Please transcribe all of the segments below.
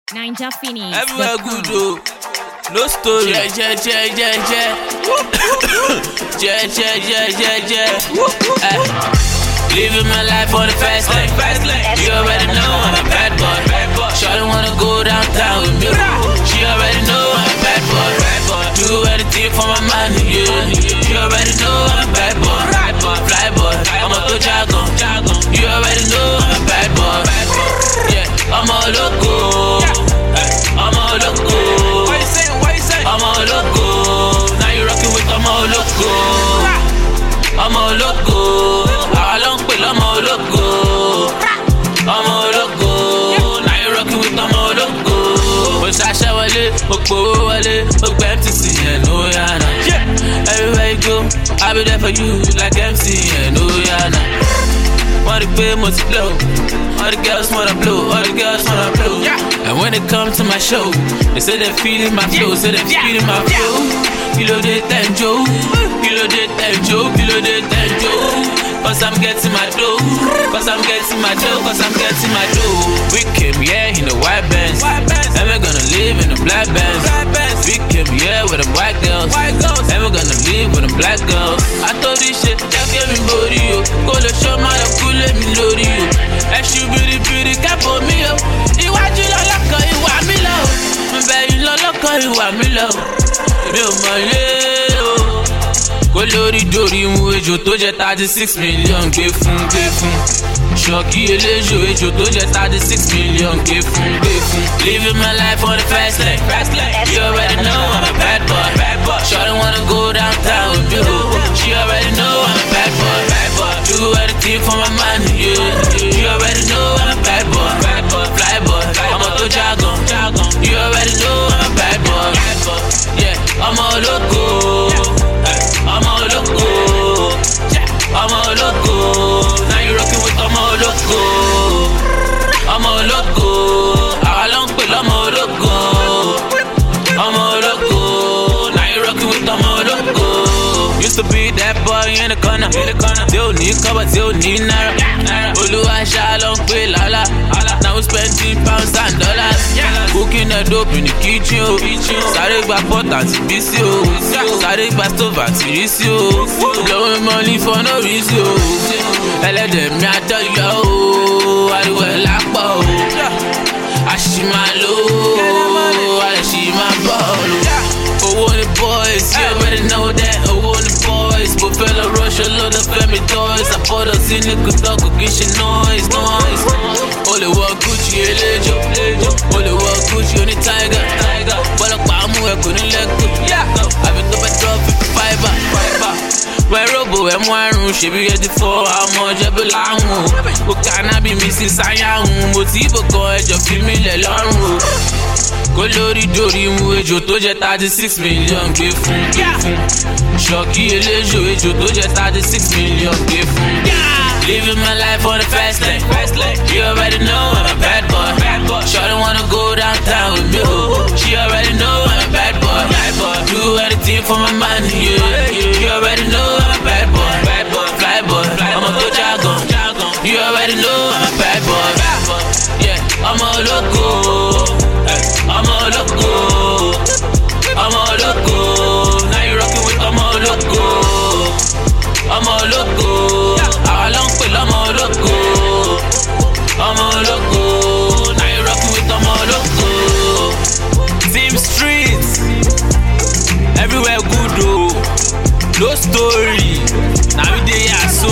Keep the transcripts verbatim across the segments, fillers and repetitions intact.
Ninja Phoenix. Everywhere good though. No story. Yeah, yeah, yeah, yeah, yeah. Yeah, yeah, yeah, yeah, yeah. Ay. Living my life on the fast lane. You already know I'm a bad boy. Shawty wanna go downtown with me. She already know I'm a bad boy. Do anything for my money, yeah. You already know I'm a bad boy. Fly boy, I'm a good jargon. You already know I'm a bad boy. Yeah, I'm a loco. I'm a loco. What you saying? What you saying? I'm a loco. Now you rockin' with I'm a loco. I'm a loco. I long pill, I'm a loco. I'm a loco. Now you rockin' with I'm a loco. Mo ṣaṣẹ́ wọlé, mo gbowó wọlé, mo gbẹ́ M T C and Oyana. Everywhere you go, I'll be there for you like M C and Oyana. Wanna pay mo ti blow. All the girls wanna blow, all the girls wanna blow. And when they come to my show, they say they're feeling my flow, say they're feeling my flow. Kilo de tenjo, kilo de tenjo, kilo de tenjo. Cause I'm getting my dough, cause I'm getting my dough, cause I'm getting my dough. We came here in the white bands, and we're gonna live in the black bands. We came here with them white girls, and we're gonna live with them black girls. I told this shit, just give me body, yo. Go to show my love, cool, let me load you. And she pretty, pretty, cap for me, yo. Iwájú lọ́lọ́kọ̀ ìwà mi lọ. Mbẹ̀yìn lọ́lọ́kọ̀ ìwà mi lọ. Mi ò mọ̀ ilé o. Kó lórí dorí mu ejò tó jẹ́ thirty six million gbé fún gbé fún. Ṣọ́kì eléjò ejò tó jẹ́ thirty six million gbé fún gbé fún. Living my life on the fast lane. You already know I'm a bad boy. Shawty wanna go downtown with me. She already know I'm a bad boy. Do anything for my money, yeah. You already know I'm a bad boy. Fly boy, I'm a good jargon. You already know I'm a bad boy. Yeah, I'm a loco. I'm a loco. I'm a loco. Now you rockin' with I'm a loco. I'm a loco. I long pill, I'm a loco. I'm a loco. Now you rockin' with I'm a loco. Used to be that boy in the corner. They don't need cover, they don't need naira. Oluwa shalom pe lala. Now we spending pounds and dollars. Cooking the dope in the kitchen. Sáré gba pot àti bísí o. Sáré gba stove àti rísí o. Blowing money for no reason o. Ẹlẹ́dẹ̀ mi àtọ́yọ̀ o. Ariwo ẹ̀ lápá o. Àṣìmá lò ó. Àṣìmá bọ́ọ̀lù. Owó ni boys, you already know that. Owó ni boys, but fella rush a lot of family toys. I bought us in the good dog, get your noise, noise. Only walk Gucci, elejo, only walk Gucci, only tiger, tiger. But I'm pamu, I couldn't let go. I've been top at drop fifty-five, five. Where robo, I'm wearing, she be ready for how much I belong. Who can I be missing? Saya, motivo, go ahead, you feel me, the long. Kó lórí dorí mu ejò tó jẹ́ thirty six million gbé fún gbé fún. Ṣọ́kì eléjò ejò tó jẹ́ thirty six million gbé fún gbé fún. Living my life on the fast lane. You already know I'm a bad boy. Shawty wanna go downtown with me. She already know I'm a bad boy. Do anything for my money, yeah. You already know I'm a bad boy. Fly boy, I'm a good jargon. You already know I'm a bad boy. Yeah, I'm a loco. I'm a loco. I'm a loco. Now you rockin' with I'm a loco. I'm a loco. I long pill, I'm a loco. I'm a loco. Now you rockin' with I'm a loco. Team Streets. Everywhere good though. No story. Now we dey here so.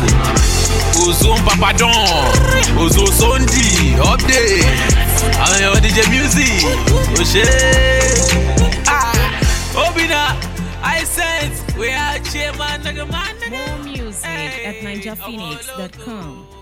Ozone Papa John. Ozone Sunday. Update. I'm your D J Music. Oh shit. Ah. Obina. I sense. We are chairman. More music at ninja phoenix dot com.